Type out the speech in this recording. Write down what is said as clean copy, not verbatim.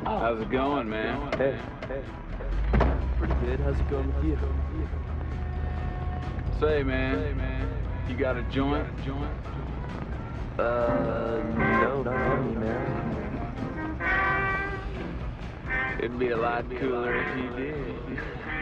How's it going, man? Hey. Pretty good. How's it going with you? Say, man, you got a joint? No, not on me, man. It'd be a lot cooler if you did.